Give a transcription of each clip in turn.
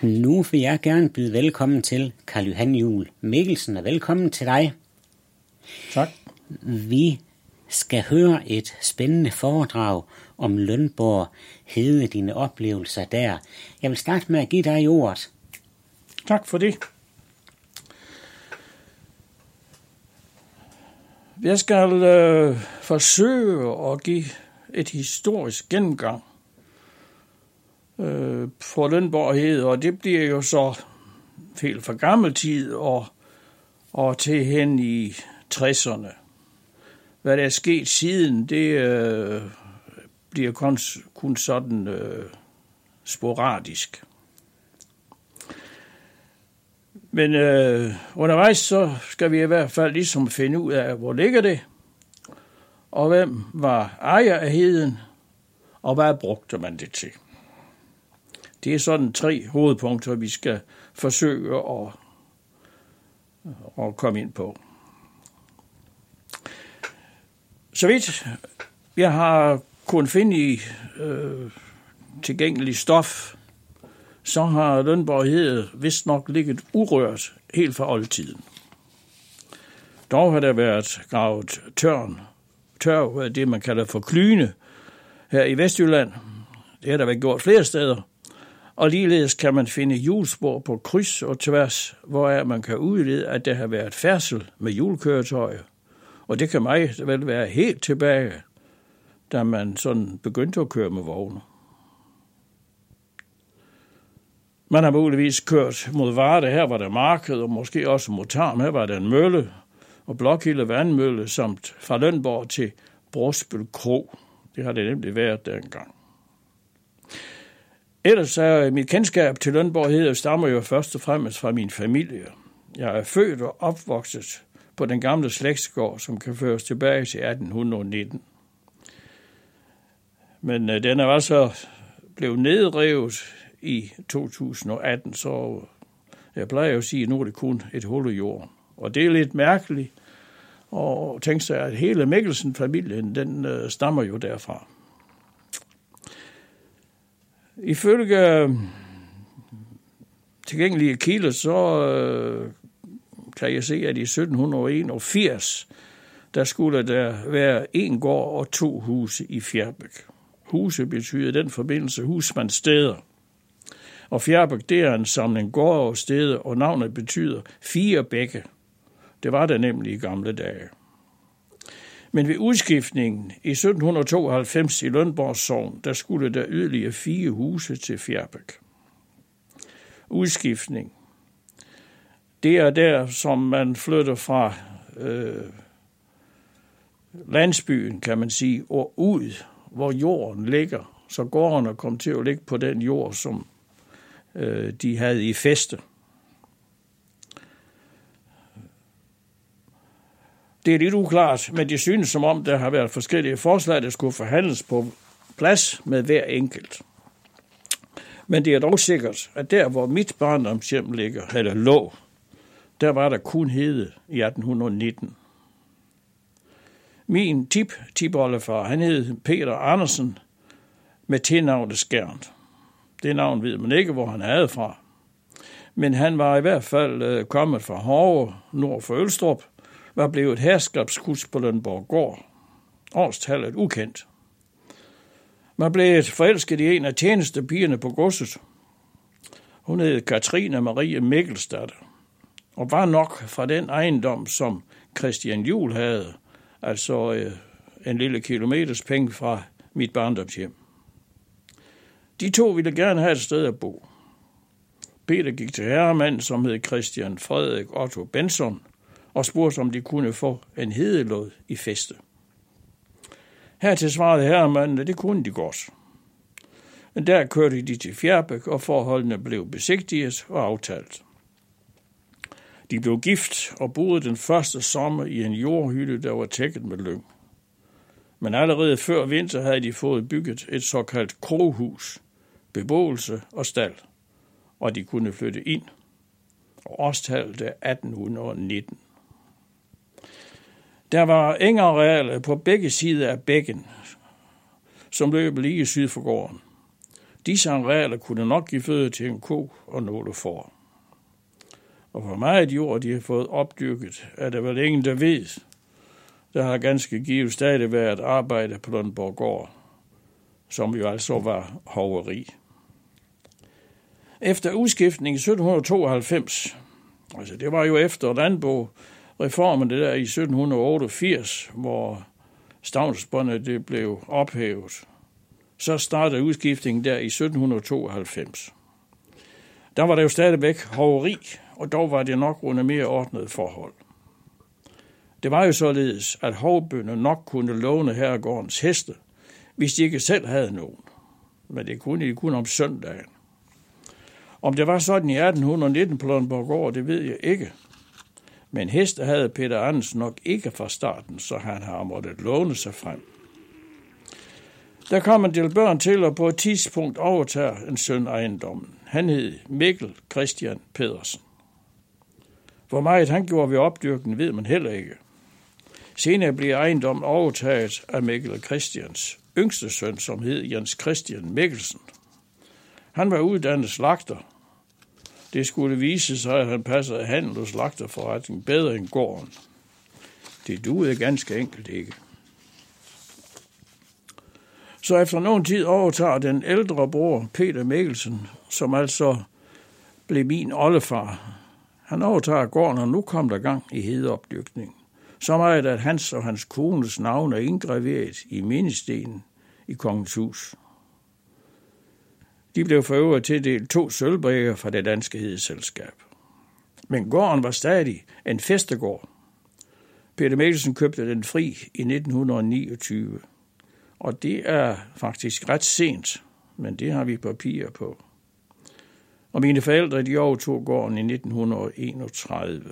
Nu vil jeg gerne byde velkommen til Karl Johan Juel Mikkelsen, og velkommen til dig. Tak. Vi skal høre et spændende foredrag om Lønborg Hede, dine oplevelser der. Jeg vil starte med at give dig ordet. Tak for det. Jeg skal forsøge at give et historisk gennemgang for Lønborg Hede, og det bliver jo så helt for gammel tid og til hen i 60'erne. Hvad der er sket siden, det bliver kun sådan sporadisk. Men undervejs så skal vi i hvert fald ligesom finde ud af, hvor ligger det, og hvem var ejer af heden, og hvad brugte man det til. Det er sådan 3 hovedpunkter, vi skal forsøge at komme ind på. Så vidt jeg har kunnet finde i tilgængelig stof, så har Lønborg Hede vist nok ligget urørt helt fra oldtiden. Dog har der været gravet tørv, det man kalder for klyne, her i Vestjylland. Det har der været gjort flere steder. Og ligeledes kan man finde hjulspor på kryds og tværs, hvor man kan udlede, at der har været færdsel med hjulkøretøjer. Og det kan meget vel være helt tilbage, da man sådan begyndte at køre med vogne. Man har muligvis kørt mod Varde, her var der marked, og måske også mod Tarm, her var der en mølle, og Blokhilde vandmølle, samt fra Lønborg til Brosbøl Kro. Det har det nemlig været dengang. Ellers er mit kendskab til Lønborg Hede stammer jo først og fremmest fra min familie. Jeg er født og opvokset på den gamle slægtsgård, som kan føres tilbage til 1819. Men den er altså blevet nedrevet i 2018, så jeg plejer at sige, at nu er det kun et hul i jorden. Og det er lidt mærkeligt at tænke sig, at hele Mikkelsen-familien, den stammer jo derfra. Ifølge tilgængelige kilder, så kan jeg se, at i 1781, der skulle der være 1 gård og 2 huse i Fjerbæk. Huse betyder i den forbindelse husmandssteder. Og Fjerbæk, det er en samling gårde og steder, og navnet betyder 4 bække. Det var der nemlig i gamle dage. Men ved udskiftningen i 1792 i Lønborg Sogn, der skulle der yderligere 4 huse til Fjerbæk. Udskiftning, det er der, som man flytter fra landsbyen, kan man sige, og ud, hvor jorden ligger. Så gårdene kom til at ligge på den jord, som de havde i fæste. Det er lidt uklart, men det synes som om, der har været forskellige forslag, der skulle forhandles på plads med hver enkelt. Men det er dog sikkert, at der, hvor mit barndomshjem ligger, eller lå, der var der kun hede i 1819. Min tipoldefar, han hed Peter Andersen med tilnavnet Skærnt. Det navn ved man ikke, hvor han havde fra. Men han var i hvert fald kommet fra Hårde, nord for Ølstrup, var blevet herskabshus på Lønborg Gård. Årstallet ukendt. Man blev forelsket i en af tjenestepigerne på godset. Hun hed Katrine Marie Mikkelsdatter, og var nok fra den ejendom, som Christian Juel havde, altså en lille kilometers penge fra mit barndomshjem. De 2 ville gerne have et sted at bo. Peter gik til herremand, som hed Christian Frederik Otto Benson, og spurgte, om de kunne få en hedelåd i fæste. Hertil svarede herremanden, at det kunne de godt. Men der kørte de til Fjerbæk, og forholdene blev besigtiget og aftalt. De blev gift og boede den første sommer i en jordhytte, der var tækket med lyng. Men allerede før vinter havde de fået bygget et såkaldt kroghus, beboelse og stald, og de kunne flytte ind. Og årstallet er 1819. Der var engarealer på begge sider af bækken, som løb lige syd for gården. Disse arealer kunne nok give føde til en ko og nogle får. Og hvor meget jord de har fået opdyrket, er der vel ingen, der ved. Der har ganske givet stadig været arbejde på Lønborg gård, som jo altså var hoveri. Efter udskiftningen i 1792, altså det var jo efter landboreformen det der i 1788, hvor stavnsbåndet det blev ophævet, så startede udskiftningen der i 1792. Der var der jo stadigvæk hoveri, og dog var det nok under mere ordnet forhold. Det var jo således, at hovbønder nok kunne låne herregårdens heste, hvis de ikke selv havde nogen. Men det kunne de kun om søndagen. Om det var sådan i 1819 på Lønborg gård, det ved jeg ikke. Men heste havde Peter Andersen nok ikke fra starten, så han har måttet låne sig frem. Der kom en del børn til, og på et tidspunkt overtager en søn ejendommen. Han hed Mikkel Christian Pedersen. Hvor meget han gjorde ved opdyrken, ved man heller ikke. Senere blev ejendommen overtaget af Mikkel Christians yngste søn, som hed Jens Christian Mikkelsen. Han var uddannet slagter. Det skulle vise sig, at han passede handel og slagterforretning bedre end gården. Det duede ganske enkelt ikke. Så efter nogen tid overtager den ældre bror, Peter Mikkelsen, som altså blev min oldefar. Han overtager gården, og nu kom der gang i hedeopdyrkning. Så meget, at hans og hans kones navn er indgraveret i mindestenen i Kongens Hus. De blev for øvrigt tildelt 2 sølvbrikker fra det danske hedeselskab. Men gården var stadig en festegård. Peter Mikkelsen købte den fri i 1929. Og det er faktisk ret sent, men det har vi papirer på. Og mine forældre, de overtog gården i 1931.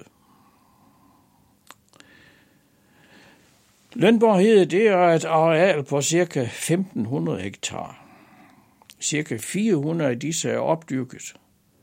Lønborg Hede, det er et areal på ca. 1500 hektar. Cirka 400 af disse er opdyrket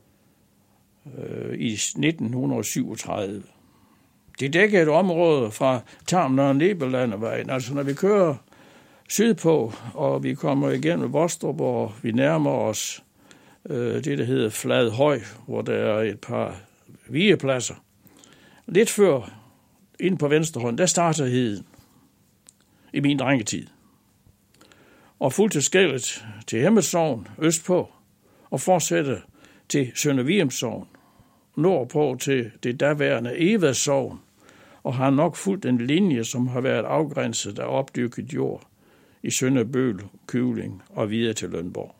i 1937. Det dækker et område fra Tarmen og Nebellandevejen. Altså når vi kører sydpå, og vi kommer igennem Vostrup, og vi nærmer os det, der hedder Fladhøj, hvor der er et par vigepladser. Lidt før, inde på venstre hånd, der starter heden i min drengetid. Og fuldt til skellet til Hemmelsogn østpå, og fortsætter til Sønder Viumsogn, nordpå til det daværende Evasogn, og har nok fulgt en linje, som har været afgrænset af opdyrket jord i Sønderbøl, Køvling og videre til Lønborg.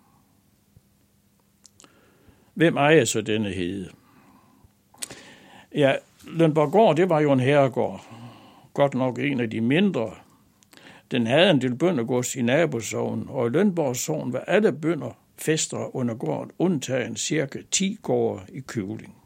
Hvem ejer så denne hede? Ja, Lønborg gård, det var jo en herregård. Godt nok en af de mindre. Den havde en del bøndergods i nabosognen, og i Lønborg sogn var alle bønder fæstere under gården, undtagen cirka 10 gårde i Køvling.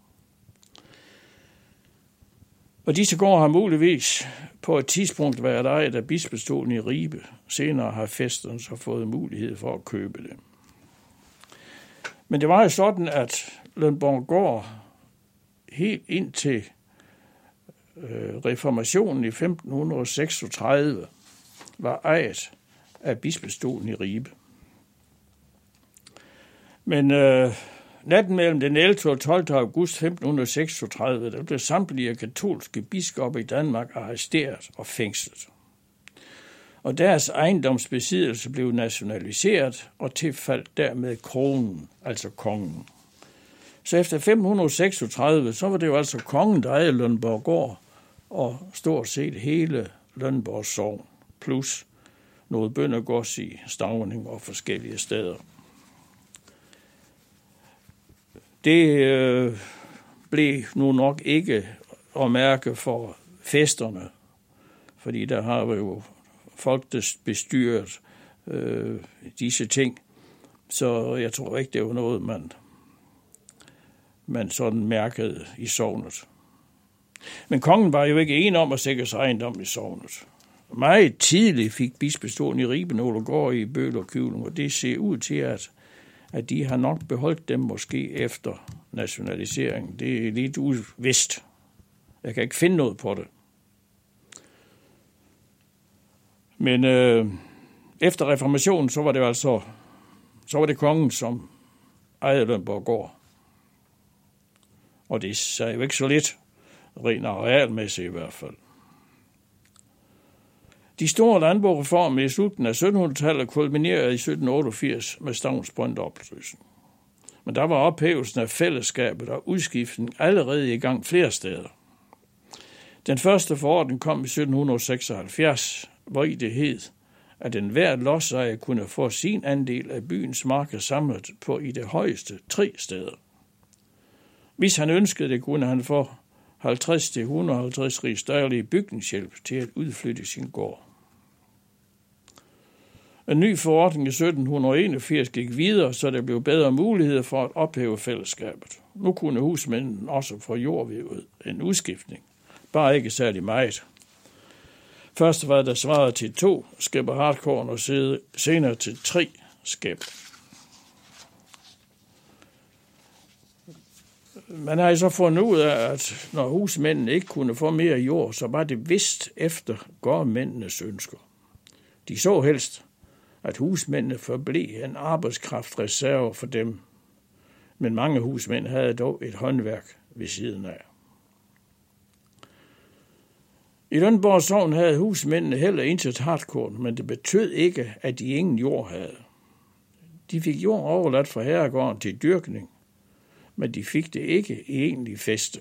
Og disse gårde har muligvis på et tidspunkt været ejet af bispestolen i Ribe. Senere har fæsterne så fået mulighed for at købe det. Men det var jo sådan, at Lønborg gård helt indtil reformationen i 1536 var ejet af bispestolen i Ribe. Men natten mellem den 11. og 12. august 1536, der blev samtlige katolske biskopper i Danmark arresteret og fængslet. Og deres ejendomsbesiddelse blev nationaliseret og tilfaldt dermed kronen, altså kongen. Så efter 1536, så var det jo altså kongen, der ejede Lønborg gård og stort set hele Lønborg sogn, plus noget bøndergods i Stauning og forskellige steder. Det blev nu nok ikke at mærke for festerne, fordi der har jo folk, der bestyret disse ting, så jeg tror ikke, det var noget, man sådan mærkede i sognet. Men kongen var jo ikke enig om at sikre sig ejendom i sognet. Meget tidligt fik bispestolen i Ribe nogle gårde i Bøl og Køvling, og det ser ud til, at de har nok beholdt dem måske efter nationaliseringen. Det er lidt uvist. Jeg kan ikke finde noget på det. Men efter reformationen, så var det altså Så var det kongen, som ejede Lønborggård. Og det sagde jo ikke så lidt, rent arealmæssigt i hvert fald. De store landboreformer i slutningen af 1700-tallet kulminerede i 1788 med stavnsbrøndopløsning. Men der var ophævelsen af fællesskabet og udskiftning allerede i gang flere steder. Den første forordning kom i 1776, hvor i det hed, at enhver lodsejer kunne få sin andel af byens marker samlet på i det højeste 3 steder. Hvis han ønskede det, kunne han få 50-150 rigsdaler i bygningshjælp til at udflytte sin gård. En ny forordning i 1781 gik videre, så der blev bedre muligheder for at ophæve fællesskabet. Nu kunne husmændene også få jord ved en udskiftning, bare ikke særlig meget. Først var der svaret til 2 skæber hardkorn og senere til 3 skæber. Man har så fundet ud af, at når husmændene ikke kunne få mere jord, så var det vist efter gårdmændenes ønsker. De så helst, at husmændene forblev en arbejdskraftreserve for dem, men mange husmænd havde dog et håndværk ved siden af. I Lønborg Sogn havde husmændene heller intet hartkorn, men det betød ikke, at de ingen jord havde. De fik jord overladt fra herregården til dyrkning, men de fik det ikke i egentlig fæste.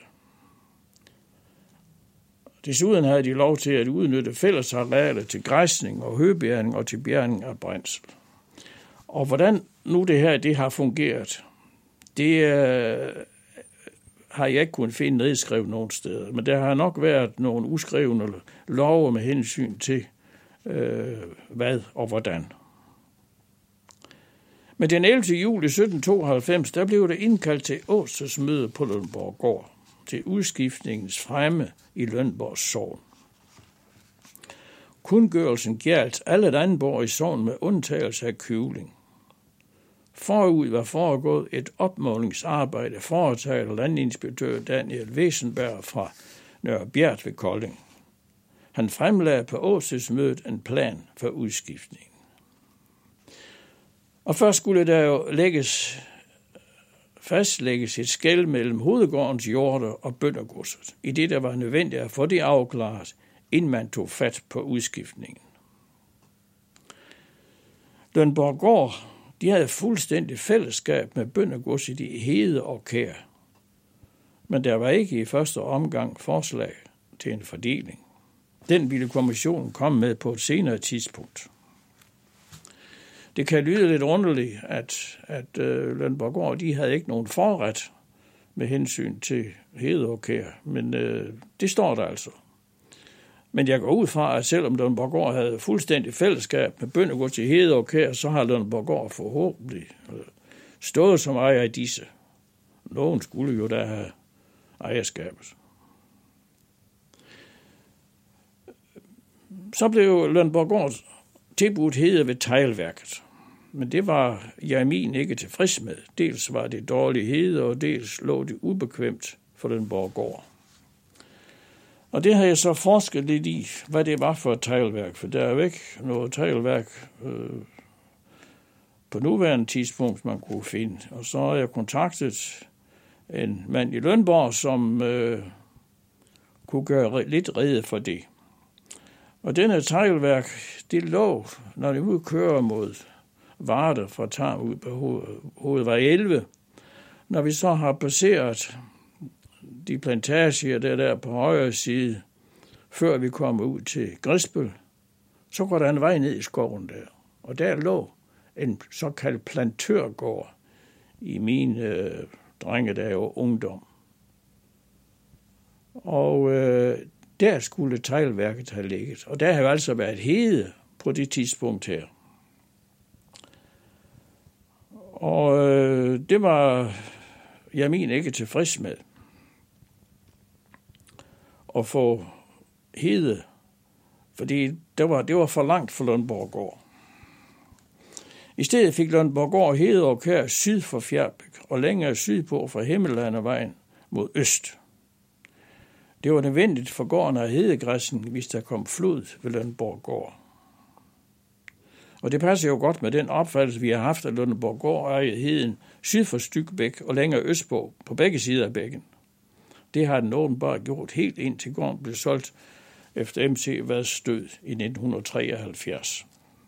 Desuden havde de lov til at udnytte fællesarealer til græsning og høbjerning og til bjerning af brændsel. Og hvordan nu det har fungeret, det har jeg ikke kunnet finde nedskrevet nogen steder, men der har nok været nogle uskrevne love med hensyn til hvad og hvordan. Men den 11. juli 1792, der blev der indkaldt til Åsesmøde på Lønborggård til udskiftningens fremme i Lønborg Sogn. Kundgørelsen gjaldt alle landborg i sogn med undtagelse af Køvling. Forud var foregået et opmålingsarbejde foretaget af landinspektør Daniel Wesenberg fra Nørre Bjert ved Kolding. Han fremlagde på Åsesmødet en plan for udskiftningen. Og først skulle der jo fastlægges et skel mellem hovedgårdens jorder og bøndergodset, i det der var nødvendigt at få det afklaret, inden man tog fat på udskiftningen. Lønborggård, de havde fuldstændig fællesskab med bøndergodset i Hede og Kær, men der var ikke i første omgang forslag til en fordeling. Den ville kommissionen komme med på et senere tidspunkt. Det kan lyde lidt underligt, at Lønborggård, de havde ikke nogen forret med hensyn til Hede og Kær, men det står der altså. Men jeg går ud fra, at selvom Lønborggård havde fuldstændig fællesskab med bøndergods i Hede og Kær, så har Lønborggård forhåbentlig stået som ejer i disse. Nogen skulle jo da have ejerskabet. Så blev Lønborggård tilbudt Hede ved teglværket. Men det var Jamin ikke tilfreds med. Dels var det dårlig hede, og dels lå det ubekvemt for Lønborggård. Og det har jeg så forsket lidt i, hvad det var for et teglværk, for der er jo ikke noget teglværk på nuværende tidspunkt, man kunne finde. Og så har jeg kontaktet en mand i Lønborg, som kunne gøre lidt rede for det. Og denne teglværk, det lå, når det udkører mod Varde fra Tarm ud på hovedvej 11. Når vi så har passeret de plantager der på højre side, før vi kommer ud til Grisbøl, så går der en vej ned i skoven der. Og der lå en såkaldt plantørgård i mine drengedage og ungdom. Og der skulle teglværket have ligget. Og der har jo altså været hede på det tidspunkt her. Og det var Jamin ikke tilfreds med. At få hede, fordi det var for langt for Lønborggård. I stedet fik Lønborggård hede og Kær syd for Fjerbæk og længere sydpå fra Himmellandevejen mod øst. Det var nødvendigt for gården af hedegræssen, hvis der kom flod ved Lønborggård. Og det passer jo godt med den opfattelse, vi har haft af Lundeborggård og heden syd for Stykkebæk og længere østpå på begge sider af bækken. Det har den åbenbart gjort helt indtil gården blev solgt efter MC Vads død i 1973.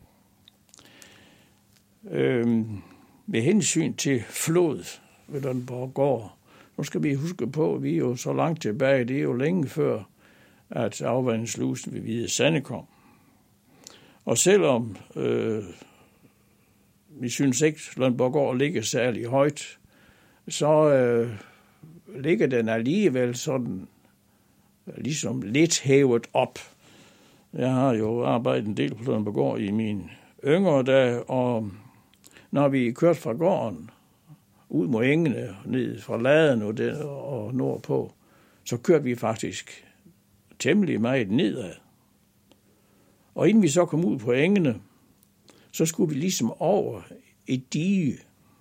Med hensyn til flod ved Lundeborggård, nu skal vi huske på, at vi er jo så langt tilbage, det er jo længe før, at afvandingslusen ved Hvide Sande kom. Og selvom vi synes ikke, at Lundeborggård ligger særlig højt, så ligger den alligevel sådan, ligesom lidt hævet op. Jeg har jo arbejdet en del på Lundeborggård i mine yngre dage, og når vi kørte fra gården ud mod engene, ned fra laden og nordpå, så kørte vi faktisk temmelig meget nedad. Og inden vi så kom ud på engene, så skulle vi ligesom over et dige.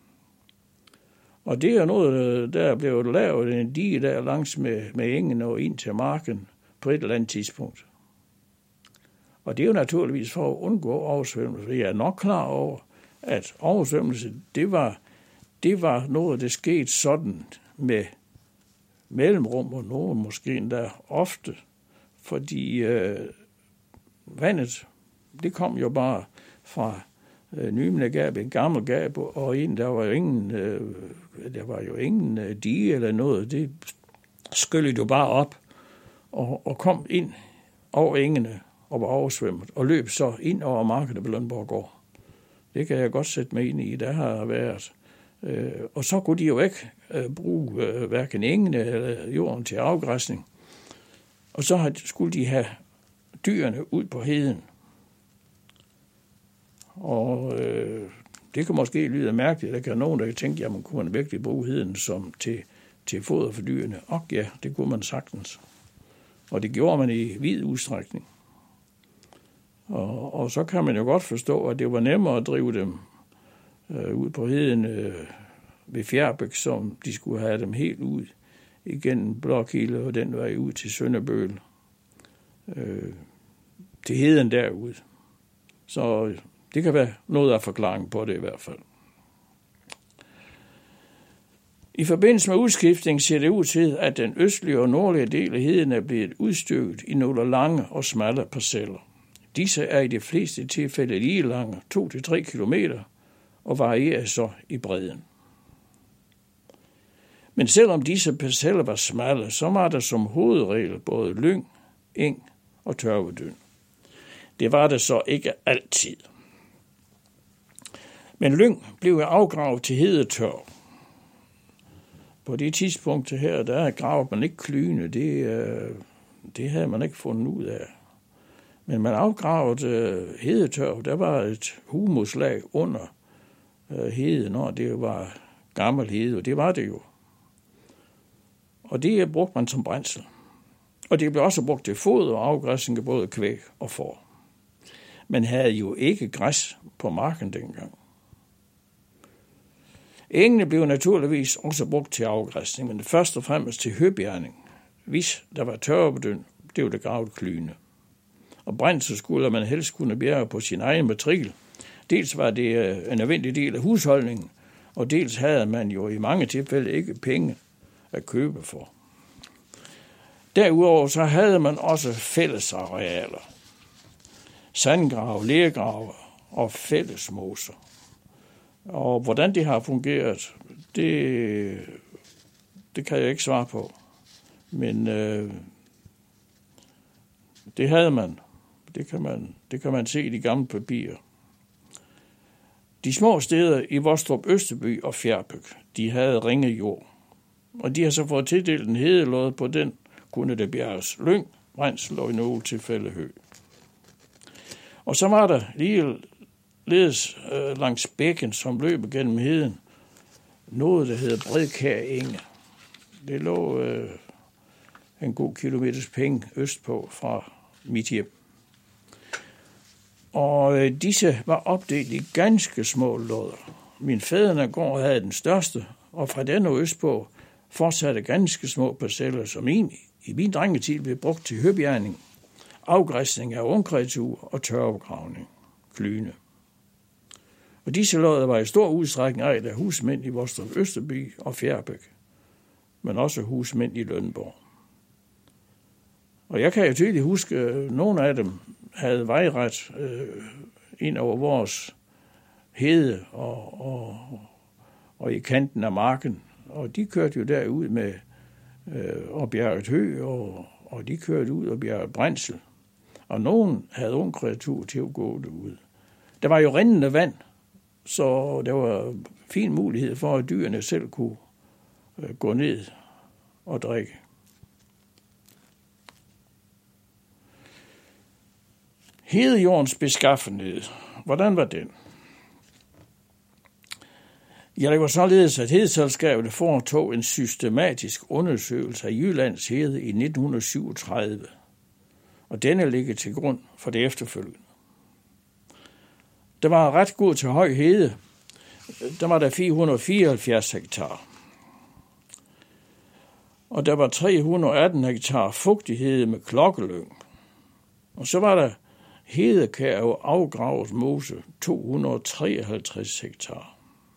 Og det er noget, der blev lavet en dige der langs med engene og ind til marken på et eller andet tidspunkt. Og det er jo naturligvis for at undgå oversvømmelse. Jeg er nok klar over, at oversvømmelse, det var noget, der skete sådan med mellemrum, og noget måske endda ofte, fordi vandet, det kom jo bare fra Nymindegab, en gammel gab, og der var jo ingen dige eller noget. Det skyllede jo bare op og kom ind over engene og var oversvømmet, og løb så ind over markedet på Lundeborggård. Det kan jeg godt sætte mig ind i, der har været. Og så kunne de jo ikke bruge hverken engene eller jorden til afgræsning. Og så skulle de have dyrene ud på heden. Og det kan måske lyde mærkeligt. Der kan nogen, der kan tænke, at man kunne virkelig bruge heden som til foder for dyrene. Og ja, det kunne man sagtens. Og det gjorde man i vid udstrækning. Og så kan man jo godt forstå, at det var nemmere at drive dem ud på heden ved Fjerbæk, som de skulle have dem helt ud igennem Blokhilde og den vej ud til Sønderbøl. Til heden derude. Så det kan være noget af forklaring på det i hvert fald. I forbindelse med udskiftning ser det ud til, at den østlige og nordlige del af heden er blevet udstykket i nogle lange og smalle parceller. Disse er i de fleste tilfælde lige lange, 2-3 kilometer, og varierer så i bredden. Men selvom disse parceller var smalle, så var der som hovedregel både lyng, eng og tørvedyn. Det var det så ikke altid. Men lyng blev afgravet til hedetørv. På det tidspunkt her, der gravede man ikke klyne. Det havde man ikke fundet ud af. Men man afgravede hedetørv. Der var et humuslag under heden, når det var gammel hede, og det var det jo. Og det brugte man som brændsel. Og det blev også brugt til foder og afgræsning af både kvæg og får. Man havde jo ikke græs på marken dengang. Engene blev naturligvis også brugt til afgræsning, men først og fremmest til høbjerning. Hvis der var tørvedyn, blev det gravet klyne. Og brændsel skulle man helst kunne bjerge på sin egen matrikel. Dels var det en nødvendig del af husholdningen, og dels havde man jo i mange tilfælde ikke penge at købe for. Derudover så havde man også fællesarealer. Sandgrave, lergrave og fællesmoser. Og hvordan det har fungeret, det kan jeg ikke svare på. Men det havde man. Det kan man se i de gamle papirer. De små steder i Vostrup Østerby og Fjerbæk, de havde ringe jord. Og de har så fået tildelt en hedelod, på den kunne det bjerges lyng, brændsel og i nogle tilfælde hø. Og så var der ligeledes langs bækken, som løb gennem heden, noget, der hedder Bredkær Enge. Det lå en god kilometers penge østpå fra mit hjem. Og disse var opdelt i ganske små lodder. Min fædrenegård havde den største, og fra den og østpå fortsatte ganske små parceller, som i min drengetid blev brugt til høbjerning, afgræsning af ungkreatur og tørvegravning, klyne. Og disse lodder var i stor udstrækning ejet af husmænd i Vostrup Østerby og Fjerribæk, men også husmænd i Lønborg. Og jeg kan jo tydeligt huske, at nogle af dem havde vejret ind over vores hede og i kanten af marken. Og de kørte jo derud med og bjerget hø, og de kørte ud og bjerget brændsel. Og nogen havde ung kreatur til at gå derud. Der var jo rindende vand, så der var fin mulighed for, at dyrene selv kunne gå ned og drikke. Hedejordens beskaffenhed. Hvordan var den? Ja, det var således, at Hedeselskabet foretog en systematisk undersøgelse af Jyllands hede i 1937, og denne ligger til grund for det efterfølgende. Der var ret god til høj hede. Der var der 474 hektar. Og der var 318 hektar fugtighed med klokkelyng. Og så var der hedekær og afgravet mose 253 hektar.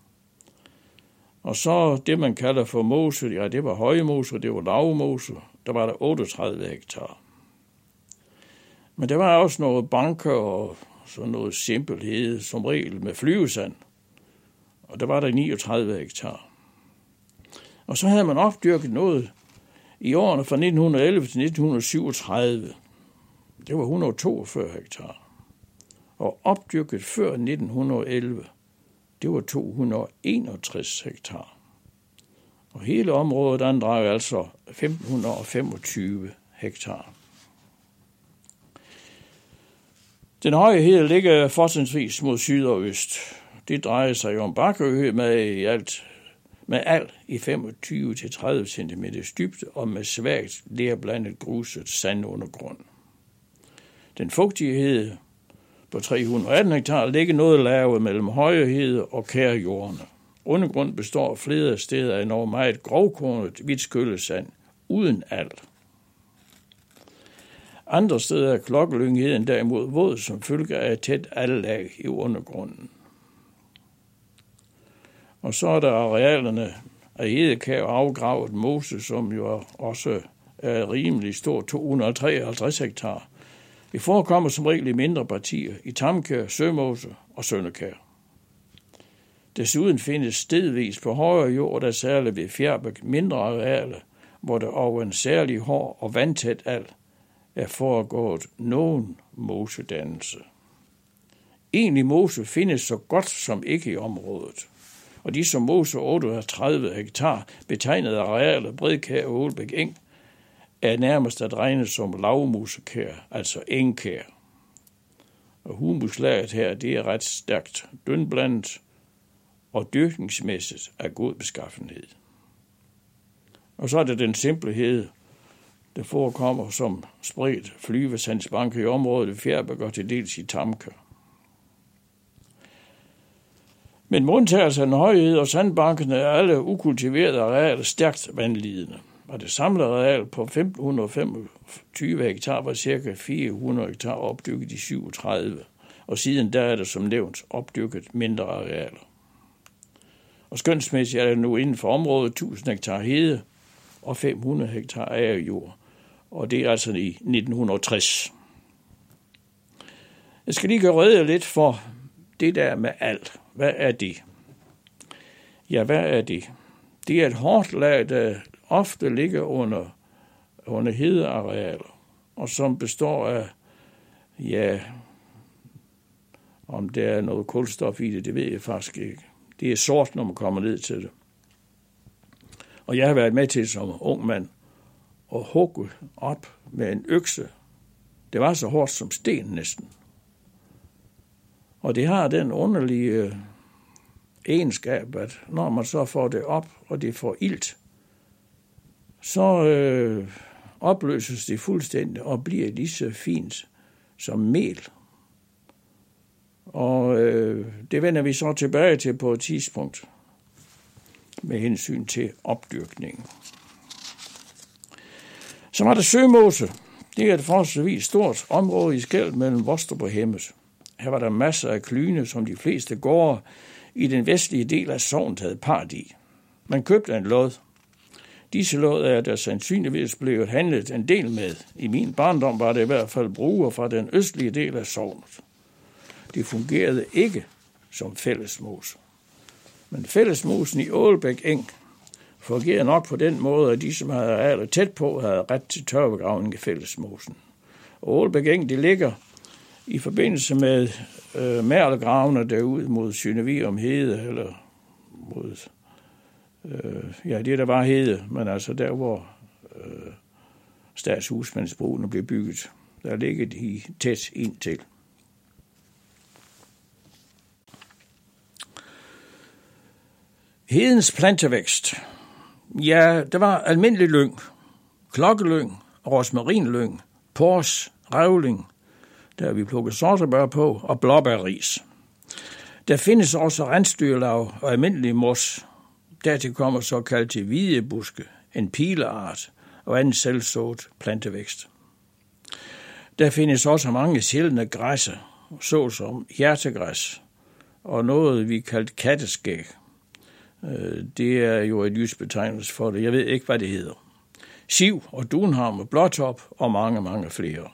Og så det, man kalder for mose, ja, det var højmose, det var lavmose, der var der 38 hektar. Men der var også noget banker og sådan noget simpelhed, som regel med flyvesand, og der var der 39 hektar. Og så havde man opdyrket noget i årene fra 1911 til 1937. Det var 142 hektar. Og opdyrket før 1911, det var 261 hektar. Og hele området andrager altså 1525 hektar. Den høje hede ligger fortrinsvis mod syd og øst. Det drejer sig om Bakkerø med alt i 25-30 cm dybde og med svagt lerblandet gruset sandundergrund. Den fugtige hede på 318 hektar ligger noget lavere mellem høje hede og kærjordene. Undergrund består flere steder af noget meget grovkornet hvidt skyllesand uden alt. Andre steder er klokkelyngheden derimod våd som følge af et tæt allag i undergrunden. Og så er der arealerne af hedekær og afgravet mose, som jo også er rimelig stor, 253 hektar. Det forekommer som regel i mindre partier i Tamkær, Sømose og Søndekær. Desuden findes stedvis på højere jord, der særligt ved Fjerribæk mindre arealer, hvor der over en særlig hård og vandtæt al er foregået nogen mosedannelse. Egentlig mose findes så godt som ikke i området, og de som mose 38 hektar betegnede arealer Bredkær og Ålbæk Eng er nærmest at regne som lavmusekær, altså engkær. Og humuslaget her, det er ret stærkt dønblandet og dyrkningsmæssigt af god beskaffenhed. Og så er det den simpelhed, der forekommer som spredt flyvesandsbanker i området ved Fjerribæk og til dels i Tamkær. Men med undtagelse af den højhed og sandbankerne er alle ukultiverede arealer stærkt vandlidende. Og det samlede areal på 1525 hektar var ca. 400 hektar opdyrket i 37, og siden der er der som nævnt opdyrket mindre arealer. Og skønsmæssigt er der nu inden for området 1000 hektar hede og 500 hektar agerjord, og det er altså i 1960. Jeg skal lige gøre rede lidt for det der med alt. Hvad er det? Ja, hvad er det? Det er et hårdt lag, der ofte ligger under hedearealer, og som består af, ja, om der er noget kulstof i det, det ved jeg faktisk ikke. Det er sort, når man kommer ned til det. Og jeg har været med til som ung mand at hugge op med en økse. Det var så hårdt som sten næsten. Og det har den underlige egenskab, at når man så får det op, og det får ilt, så opløses det fuldstændig og bliver lige så fint som mel. Og det vender vi så tilbage til på et tidspunkt med hensyn til opdyrkningen. Så var der Sømose. Det er et forholdsvis stort område i skel mellem Vostrup og Hemmet. Her var der masser af klyne, som de fleste gårde i den vestlige del af sognet havde part i. Man købte en lod. Disse lod er der sandsynligvis blevet handlet en del med. I min barndom var det i hvert fald brugere fra den østlige del af sognet. Det fungerede ikke som fællesmose. Men fællesmosen i Ålbæk Eng fungerer nok på den måde, at de, som havde arealet tæt på, havde ret til tørvegravning i fællesmosen. Ålbæk Eng, det ligger i forbindelse med Mærlegravene derude mod Synevium Hede, eller mod, det der var Hede, men altså der, hvor Statshusmandsbrugene blev bygget, der ligger de tæt ind til. Hedens plantevækst. Ja, der var almindelig lyng, klokkelyng, rosmarinlyng, pors, revling, der vi plukker sortebær på, og blåbærris. Der findes også rensdyrlav og almindelig mos. Dertil kommer såkaldt til hvidebuske, en pileart og anden selvsået plantevækst. Der findes også mange sjældne græsser, såsom hjertegræs og noget, vi kaldte katteskæg. Det er jo et lysbetegnelse for det. Jeg ved ikke, hvad det hedder. Siv og dunham og blåtop og mange, mange flere.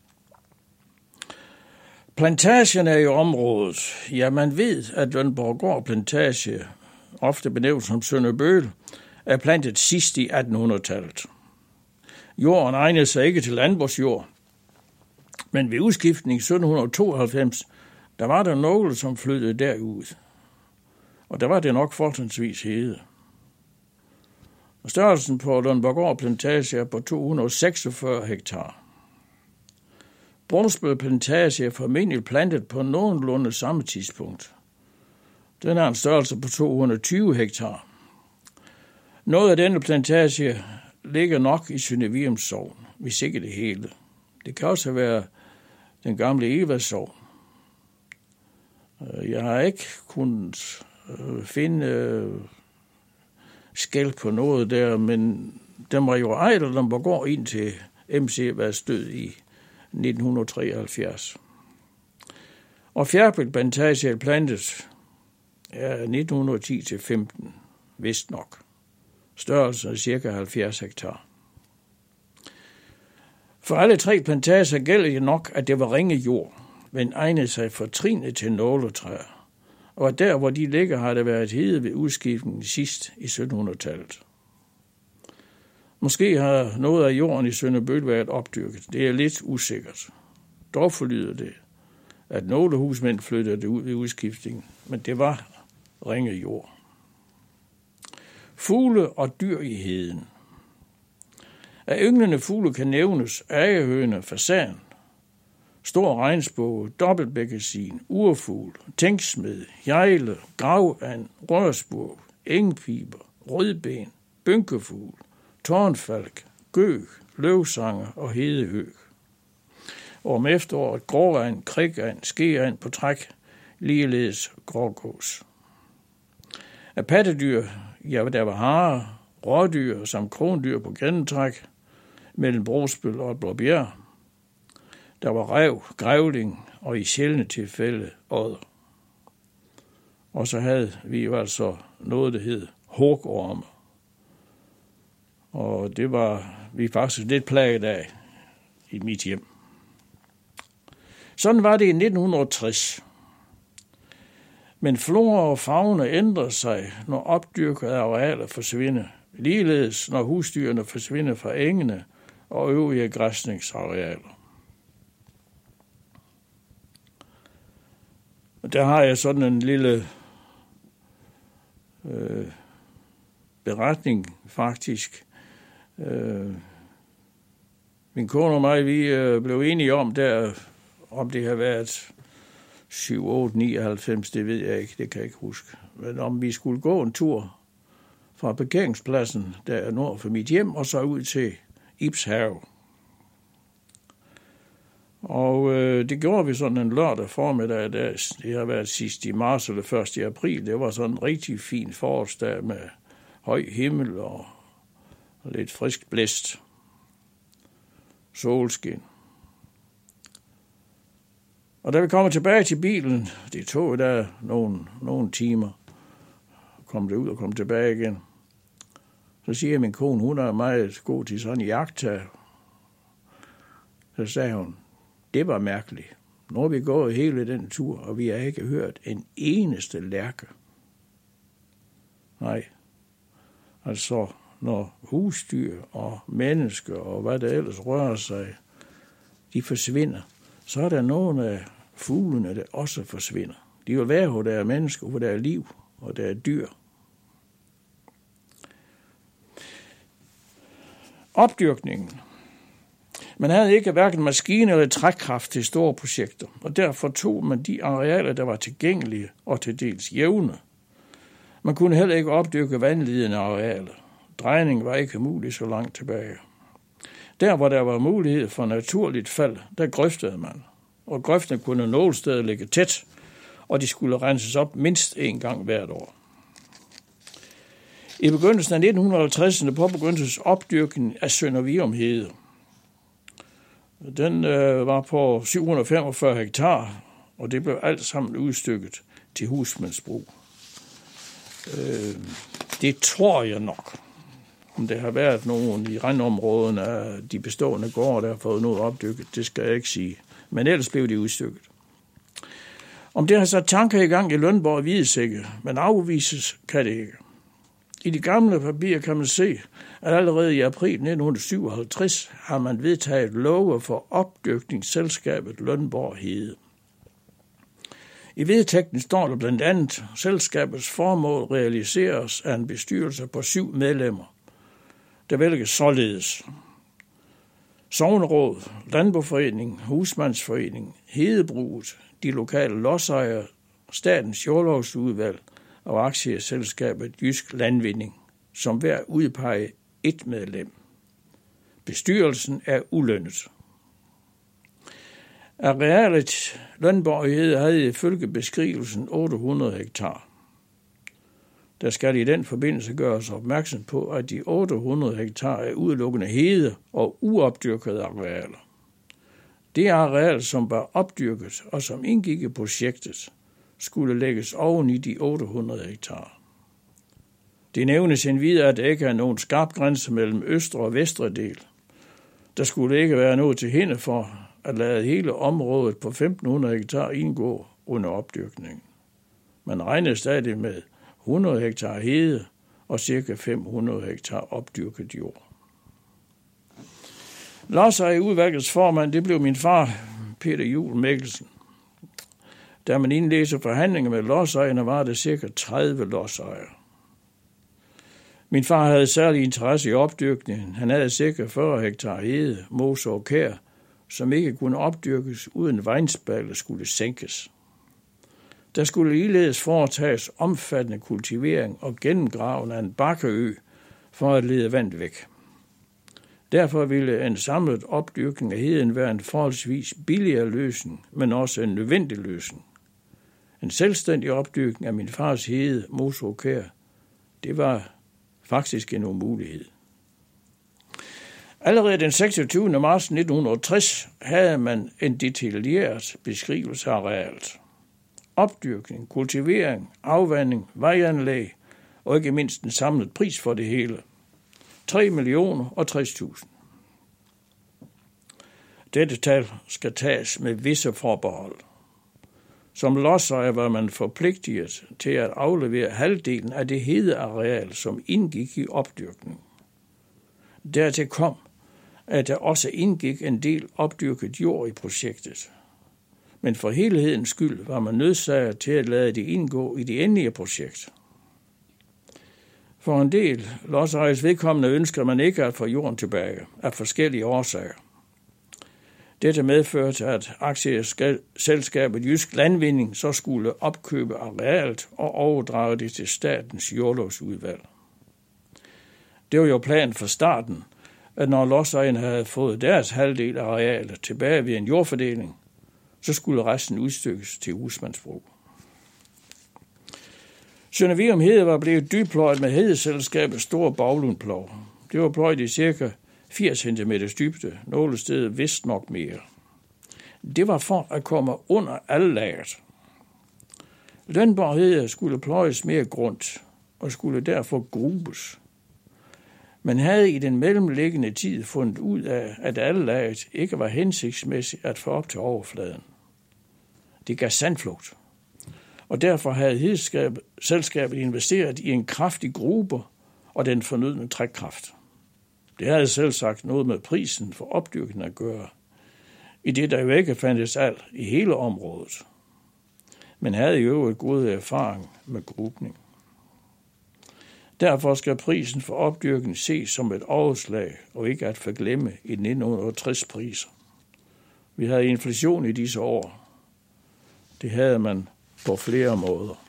Plantagen er i området. Ja, man ved, at Lønborggård Plantage, ofte benævnt som Sønderbøl, er plantet sidst i 1800-tallet. Jorden egnede sig ikke til landbrugsjord, men ved udskiftning i 1792, der var der nogle, som flyttede derud. Og der var det nok fortrinsvis hede. Størrelsen på Lønborggård Plantage er på 246 hektar. Brunsbøl Plantage er formentlig plantet på nogenlunde samme tidspunkt. Den har en størrelse på 220 hektar. Noget af denne plantage ligger nok i Synevium Sogn, hvis ikke det hele. Det kan også være den gamle Eva Sogn. Jeg har ikke kunnet finde skæld på noget der, men den var jo ejet af Lønborggård ind til MC var stød i 1973. Og Fjerpel Plantage er plantet er 1910-15, vist nok. Størrelsen er ca. 70 hektar. For alle tre plantager gælder det nok, at det var ringe jord, men egnede sig fortrinligt til nåletræer. Og der, hvor de ligger, har det været hede ved udskiftningen sidst i 1700-tallet. Måske har noget af jorden i Sønderbøl været opdyrket. Det er lidt usikkert. Dog forlyder det, at nogle husmænd flyttede det ud ved udskiftningen, men det var ringe jord. Fugle og dyr i heden. Af ynglende fugle kan nævnes agehøne, fasan, stor regnsbue, dobbeltbækkesin, urfugl, tænksmed, jejle, gravand, rørspurv, engpiber, rødben, bynkefugl, tårnfalk, gøg, løvsanger og hedehøg. Og om efteråret gråand, krikand, skeand på træk, ligeledes grågås. Af pattedyr, ja, der var harer, rådyr samt krondyr på grindetræk, mellem Brugsbøl og Blåbjerg. Der var ræv, grævling og i sjældne tilfælde odder. Og så havde vi jo altså noget, der hed hugorme. Og det var vi faktisk lidt plaget af i mit hjem. Sådan var det i 1960. Men flora og fauna ændrer sig, når opdyrkede arealer forsvinder. Ligeledes når husdyrene forsvinder fra engene og øvrige græsningsarealer. Og der har jeg sådan en lille beretning faktisk. Min kone og mig, vi blev enige om der, om det har været 7, 8, 99, det ved jeg ikke, det kan jeg ikke huske. Men om vi skulle gå en tur fra parkeringspladsen, der er nord for mit hjem, og så ud til Ibshave. Og det gjorde vi sådan en lørdag formiddag, det har været sidst i marts eller først i april. Det var sådan en rigtig fin forårsdag med høj himmel og lidt frisk blæst. Solskin. Og da vi kommer tilbage til bilen, det tog der nogle timer, kom det ud og kom tilbage igen. Så siger min kone, hun er meget god til sådan en jagttag. Så sagde hun, det var mærkeligt. Nu er vi gået hele den tur, og vi har ikke hørt en eneste lærke. Nej, altså når husdyr og mennesker og hvad der ellers rører sig, de forsvinder, så er der nogle af fuglene, der også forsvinder. De vil være, hvor der er mennesker, hvor der er liv, og der er dyr. Opdyrkningen. Man havde ikke hverken maskiner eller trækkraft til store projekter, og derfor tog man de arealer, der var tilgængelige og til dels jævne. Man kunne heller ikke opdyrke vandlidende arealer. Drejning var ikke mulig så langt tilbage. Der, hvor der var mulighed for naturligt fald, der grøftede man. Og grøftene kunne nogle steder ligge tæt, og de skulle renses op mindst en gang hvert år. I begyndelsen af 1950'erne påbegyndtes opdyrkningen af Sønder Vium Hede. Den var på 745 hektar, og det blev alt sammen udstykket til husmandsbrug. Det tror jeg nok. Om der har været nogen i randområderne af de bestående gårde, der har fået noget opdykket, det skal jeg ikke sige. Men ellers blev de udstykket. Om det har sat tanker i gang i Lønborg og Hvidesække, men afvises kan det ikke. I de gamle papirer kan man se, at allerede i april 1957 har man vedtaget love for opdyrkningsselskabet Lønborg Hede. I vedtægten står der blandt andet, at selskabets formål realiseres af en bestyrelse på 7 medlemmer. Der vælges således Sogneråd, Landboforening, Husmandsforening, Hedebruget, de lokale lodsejere, Statens Jordlovsudvalg og aktieselskabet Jysk Landvinding, som hver udpeger 1 medlem. Bestyrelsen er ulønnet. Arealet Lønborg Hede havde ifølge beskrivelsen 800 hektar. Der skal i den forbindelse gøres opmærksom på, at de 800 hektar er udelukkende hede og uopdyrkede arealer. Det areal, som var opdyrket og som indgik i projektet, skulle lægges oven i de 800 hektar. Det nævnes endvidere, at der ikke er nogen skarp grænse mellem østre og vestre del. Der skulle ikke være noget til hinder for at lade hele området på 1500 hektar indgå under opdyrkningen. Man regnede stadig med 100 hektar hede og ca. 500 hektar opdyrket jord. Lodsejer udvalgets formand, det blev min far, Peter Juel Mikkelsen. Da man indlæser forhandlinger med lodsejerne, var der ca. 30 lodsejere. Min far havde særlig interesse i opdyrkningen. Han havde ca. 40 hektar hede, mose og kær, som ikke kunne opdyrkes uden vejnspalte skulle sænkes. Der skulle ligeledes foretages omfattende kultivering og gennemgraven af en bakkeø for at lede vand væk. Derfor ville en samlet opdyrkning af heden være en forholdsvis billigere løsning, men også en nødvendig løsning. En selvstændig opdyrkning af min fars hede, mose og kær, det var faktisk en umulighed. Allerede den 26. marts 1960 havde man en detaljeret beskrivelse af arealet. Opdyrkning, kultivering, afvanding, vejanlæg og ikke mindst en samlet pris for det hele. 3.060.000. Dette tal skal tages med visse forbehold. Som lodsejer var man forpligtet til at aflevere halvdelen af det hedeareal, som indgik i opdyrkningen. Dertil kom, at der også indgik en del opdyrket jord i projektet. Men for helhedens skyld var man nødsaget til at lade det indgå i det endelige projekt. For en del lodsejers vedkommende ønsker man ikke at få jorden tilbage af forskellige årsager. Dette medførte, at aktieselskabet Jysk Landvinding så skulle opkøbe arealet og overdrage det til Statens Jordlovsudvalg. Det var jo planen fra starten, at når lodsejerne havde fået deres halvdel af arealet tilbage ved en jordfordeling, så skulle resten udstykkes til husmandsbrug. Sønder Vium Hede var blevet dybpløjet med hedeselskabets store baglundplov. Det var pløjet i cirka 80 cm dybde, nogle steder vist nok mere. det var for at komme under anlægget. Lønborg Hede skulle pløjes mere grundigt og skulle derfor grubes. Man havde i den mellemliggende tid fundet ud af, at anlægget ikke var hensigtsmæssigt at få op til overfladen. Det gav sandflugt, og derfor havde selskabet investeret i en kraftig grube og den fornødne trækkraft. Det havde selvsagt noget med prisen for opdyrkning at gøre, i det der jo ikke fandtes alt i hele området, men havde jo et god erfaring med grubning. Derfor skal prisen for opdyrkning ses som et overslag og ikke at forglemme i 1960 priser. Vi havde inflation i disse år. Det havde man på flere måder.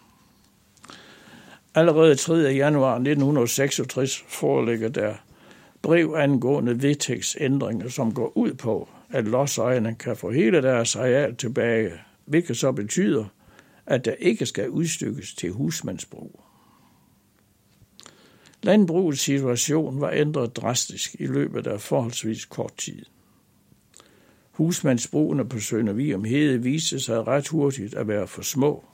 Allerede 3. januar 1966 foreligger der brev angående vedtægtsændringer, som går ud på, at lodsejerne kan få hele deres areal tilbage, hvilket så betyder, at der ikke skal udstykkes til husmandsbrug. Landbrugets situation var ændret drastisk i løbet af forholdsvis kort tid. Husmandsbrugene på Sønder Vium Hede viste sig ret hurtigt at være for små.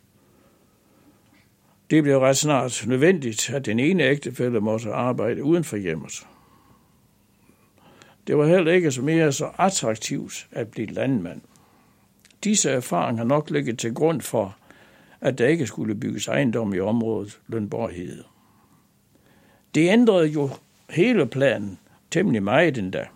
Det blev ret snart nødvendigt, at den ene ægtefælle måtte arbejde uden for hjemmet. Det var heller ikke mere så attraktivt at blive landmand. Disse erfaringer har nok ligget til grund for, at der ikke skulle bygges ejendom i området Lønborg Hede. Det ændrede jo hele planen temmelig meget endda.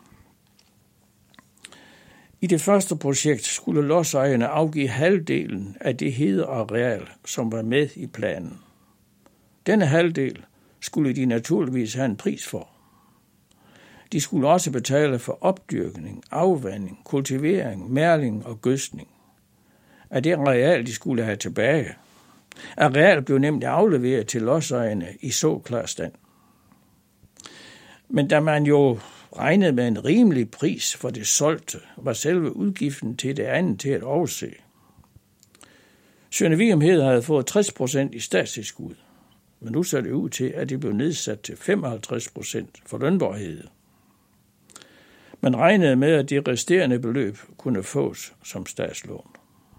I det første projekt skulle lodsejerne afgive halvdelen af det hedeareal, som var med i planen. Denne halvdel skulle de naturligvis have en pris for. De skulle også betale for opdyrkning, afvanding, kultivering, mærling og gødskning. Af det areal, de skulle have tilbage. Areal blev nemlig afleveret til lodsejerne i så klar stand. Men da man jo regnede med en rimelig pris for det solgte, var selve udgiften til det andet til at overse. Sønder Vium Hede havde fået 60% i statstilskud, men nu ser det ud til, at det blev nedsat til 55% for Lønborg Hede. Man regnede med, at de resterende beløb kunne fås som statslån.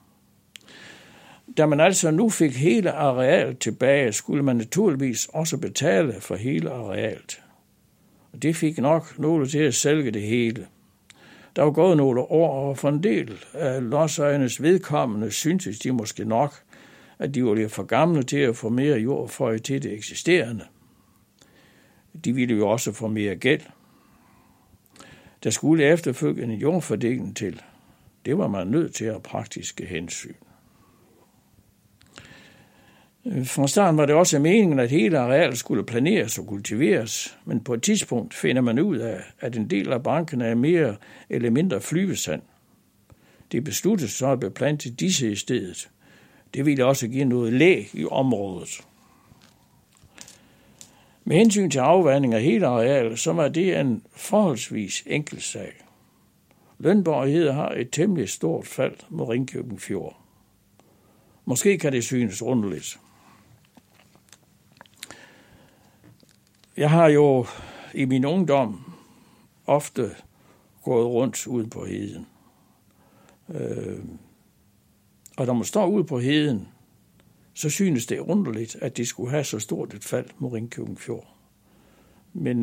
Da man altså nu fik hele arealet tilbage, skulle man naturligvis også betale for hele arealet. Og det fik nok nogle til at sælge det hele. Der var gået nogle år, og for en del af lodsejernes vedkommende syntes de måske nok, at de var lidt for gamle til at få mere jord for til det eksisterende. De ville jo også få mere gæld. Der skulle efterfølge en jordfordeling til. Det var man nødt til af praktiske hensyn. Fra starten var det også meningen, at hele arealet skulle planeres og kultiveres, men på et tidspunkt finder man ud af, at en del af bankerne er mere eller mindre flyvesand. Det besluttes så at beplante disse i stedet. Det ville også give noget læ i området. Med hensyn til afvanding af hele arealet, så var det en forholdsvis enkel sag. Lønborg Hede har et temmelig stort fald mod Ringkøbing Fjord. Måske kan det synes underligt. Jeg har jo i min ungdom ofte gået rundt ude på heden. Og når man står ude på heden, så synes det underligt, at det skulle have så stort et fald mod Ringkøbing Fjord. Men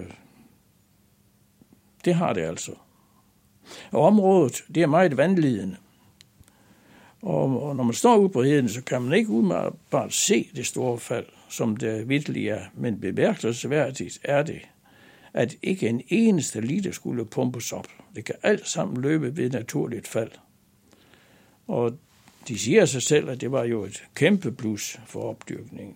det har det altså. Og området, det er meget vandlidende. Og når man står ude på heden, så kan man ikke umiddelbart se det store fald, som det virkelig er. Men bemærkelsesværdigt er det, at ikke en eneste liter skulle pumpes op. Det kan alt sammen løbe ved naturligt fald. Og de siger sig selv, at det var jo et kæmpe plus for opdyrkningen.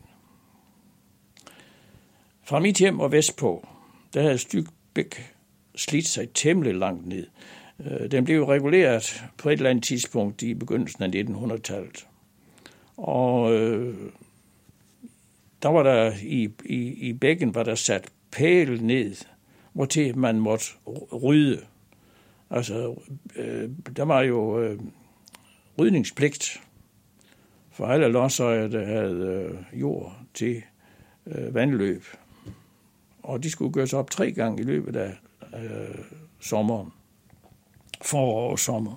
Fra mit hjem og vestpå, der havde Stygbæk slidt sig temmelig langt ned. Den blev reguleret på et eller andet tidspunkt i begyndelsen af 1900-tallet. Og der var der i bækken var der sat pæl ned, hvortil man måtte rydde. Altså, der var jo rydningspligt for alle lodsejere, der havde jord til vandløb. Og de skulle gøres op 3 gange i løbet af sommeren. forår og sommer.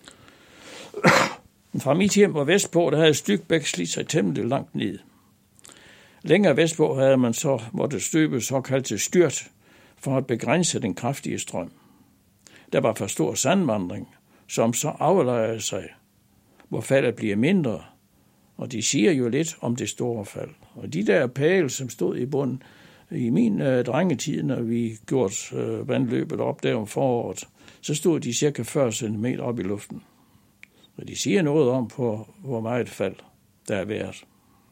Fra mit hjem og vestpå, der havde Stygbæk slidt sig temmelig langt ned. Længere vestpå havde man så måtte støbe såkaldt til styrt for at begrænse den kraftige strøm. Der var for stor sandvandring, som så aflejer sig, hvor faldet bliver mindre, og de siger jo lidt om det store fald. Og de der pæle, som stod i bunden, i min drengetid, når vi gjorde vandløbet op der om foråret, så stod de cirka 40 cm op i luften. Og de siger noget om, på hvor meget fald der er været.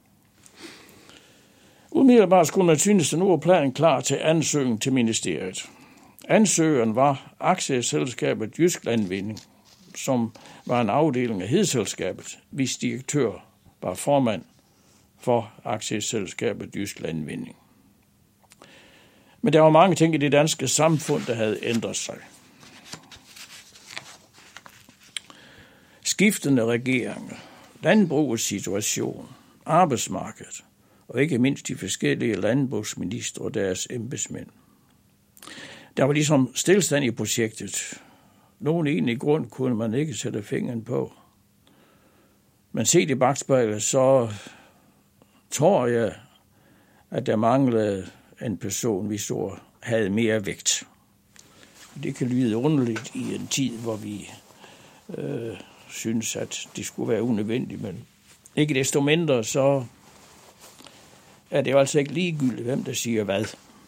Umiddelbart skulle man synes, at nu var planen klar til ansøgning til ministeriet. Ansøgeren var aktieselskabet Jysk Landvinding, som var en afdeling af Hedselskabet, hvis direktør var formand for aktieselskabet Jysk Landvinding. Men der var mange ting i det danske samfund, der havde ændret sig. Skiftende regeringer, landbrugets situation, arbejdsmarkedet og ikke mindst de forskellige landbrugsministre og deres embedsmænd. Der var ligesom stilstand i projektet. Nogen egentlig grund kunne man ikke sætte fingeren på. Men set i bagspejlet, så tror jeg, at der manglede en person, vi så havde mere vægt. Det kan lyde underligt i en tid, hvor vi synes, at det skulle være unødvendigt, men ikke desto mindre, så er det jo altså ikke ligegyldigt, hvem der siger hvad.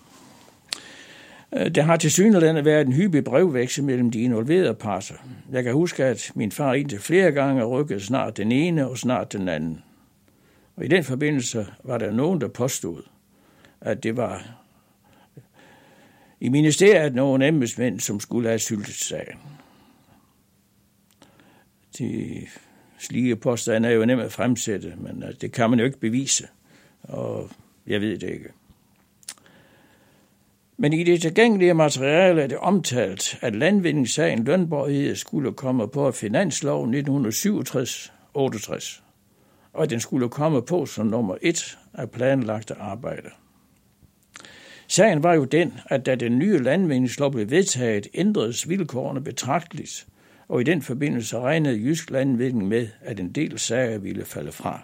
Der har til synligheden været en hyppig brevveksel mellem de involverede parter. Jeg kan huske, at min far indtil flere gange rykkede snart den ene og snart den anden. Og i den forbindelse var der nogen, der påstod, at det var i ministeriet nogle embedsmænd, som skulle have syltet sagen. De slige påstande er jo nemt at fremsætte, men det kan man jo ikke bevise, og jeg ved det ikke. Men i det tilgængelige materiale er det omtalt, at landvindingssagen Lønborg skulle komme på finanslov 1967-68, og at den skulle komme på som nummer 1 af planlagte arbejde. Sagen var jo den, at da den nye landvindingslov blev vedtaget, ændredes vilkårene betragteligt, og i den forbindelse regnede Jysk Landvinding med, at en del sager ville falde fra.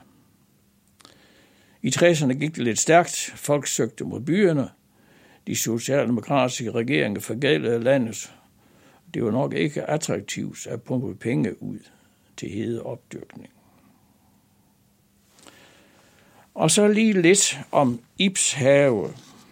I 60'erne gik det lidt stærkt, folk søgte mod byerne, de socialdemokratiske regeringer forgældede landet. Det var nok ikke attraktivt at pumpe penge ud til hedeopdyrkning. Og så lige lidt om Ibs Have.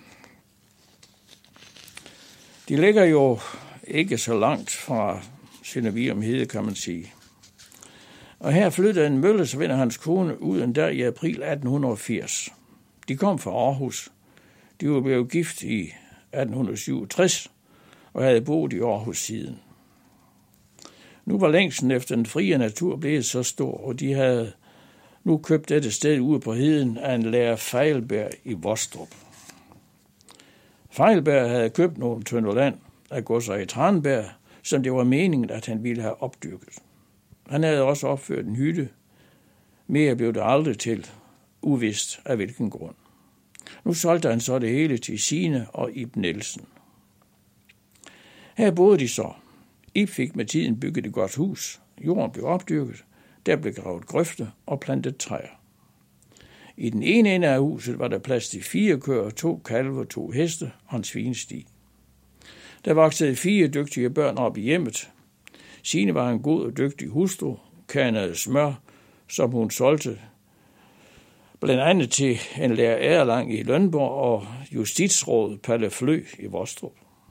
De ligger jo ikke så langt fra Søndervium Hede, kan man sige. Og her flyttede en møllesvend og hans kone ud en dag i april 1880. De kom fra Aarhus. De var blevet gift i 1867 og havde boet i Aarhus siden. Nu var længsten efter den frie natur blevet så stor, og de havde nu købt dette sted ude på heden af en lærer Feilberg i Vostrup. Feilberg havde købt nogle tønder land af godser i Tranberg, som det var meningen, at han ville have opdyrket. Han havde også opført en hytte. Mere blev det aldrig til, uvist af hvilken grund. Nu solgte han så det hele til Signe og Ib Nielsen. Her boede de så. Ib fik med tiden bygget et godt hus. Jorden blev opdyrket. Der blev gravet grøfter og plantet træer. I den ene ende af huset var der plads til 4 køer, 2 kalve, 2 heste og en svinesti. Der voksede 4 dygtige børn op i hjemmet. Signe var en god og dygtig hustru, kernede smør, som hun solgte blandt andet til en lærer Erlang i Lønborg og justitsråd Palle Flø i Vostrup.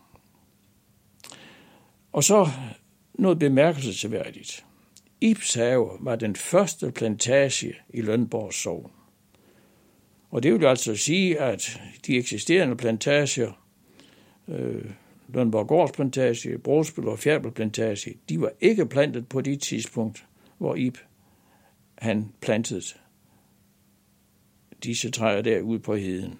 Og så noget bemærkelsesværdigt. Ibs Have var den første plantage i Lønborg sogn. Og det vil altså sige, at de eksisterende plantager, Lønborg Gårdsplantage, Brospil og Fjerbelplantage, de var ikke plantet på det tidspunkt, hvor Ib han plantede disse træer derude på heden.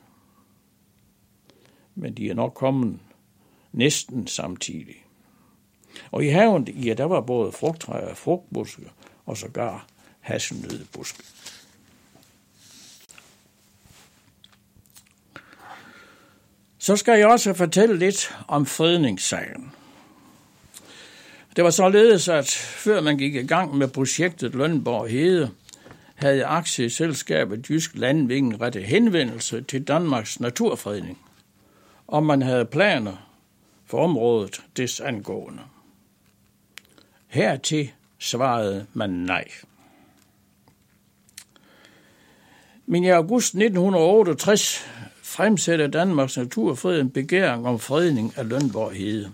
Men de er nok kommet næsten samtidig. Og i haven, ja, der var både frugttræer og frugtbuske, og sågar hasselnøddebuske. Så skal jeg også fortælle lidt om fredningssagen. Det var således, at før man gik i gang med projektet Lønborg Hede, havde aktieselskabet Jysk Landving rettet henvendelse til Danmarks Naturfredning, om man havde planer for området desangående. Hertil svarede man nej. Men i august 1968 fremsætter Danmarks Naturfredning begæring om fredning af Lønborg Hede.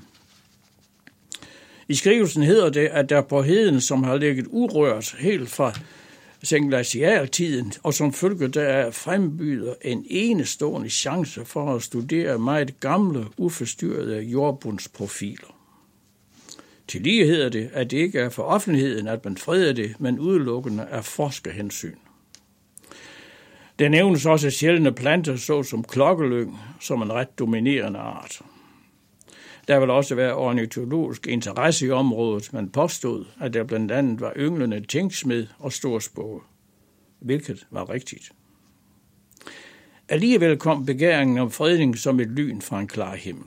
I skrivelsen hedder det, at der på heden, som har ligget urørt helt fra senglacialtiden, og som følge deraf frembyder en enestående chance for at studere meget gamle, uforstyrrede jordbundsprofiler. Til lige hedder det, at det ikke er for offentligheden, at man freder det, men udelukkende af forskerhensyn. Der nævnes også sjældne planter, såsom klokkelyng, som en ret dominerende art. Der vil også være ornitologisk interesse i området, men påstod, at der blandt andet var ynglende tinksmed og storspåge, hvilket var rigtigt. Alligevel kom begæringen om fredning som et lyn fra en klar himmel.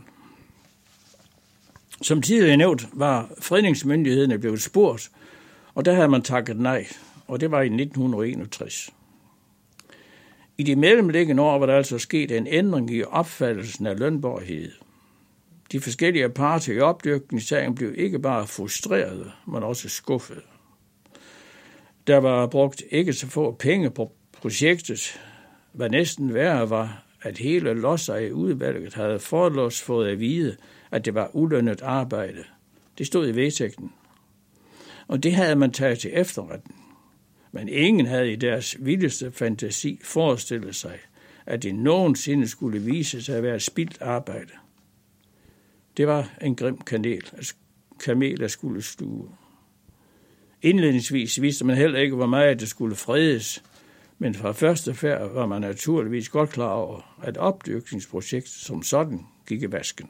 Som tidligere nævnt var fredningsmyndighederne blevet spurgt, og der havde man takket nej, og det var i 1961. I de mellemliggende år var der altså sket en ændring i opfattelsen af Lønborg Hede. De forskellige parter i opdyrkningssagen blev ikke bare frustrerede, men også skuffede. Der var brugt ikke så få penge på projektet. Hvad næsten værre var, at hele lodsejerudvalget havde forlods fået at vide, at det var ulønnet arbejde. Det stod i vedtægten. Og det havde man taget til efterretning. Men ingen havde i deres vildeste fantasi forestillet sig, at det nogensinde skulle vise sig at være spildt arbejde. Det var en grim kamel, der skulle sluge. Indledningsvis vidste man heller ikke, hvor meget det skulle fredes, men fra første færd var man naturligvis godt klar over, at opdyrkningsprojektet som sådan gik i vasken.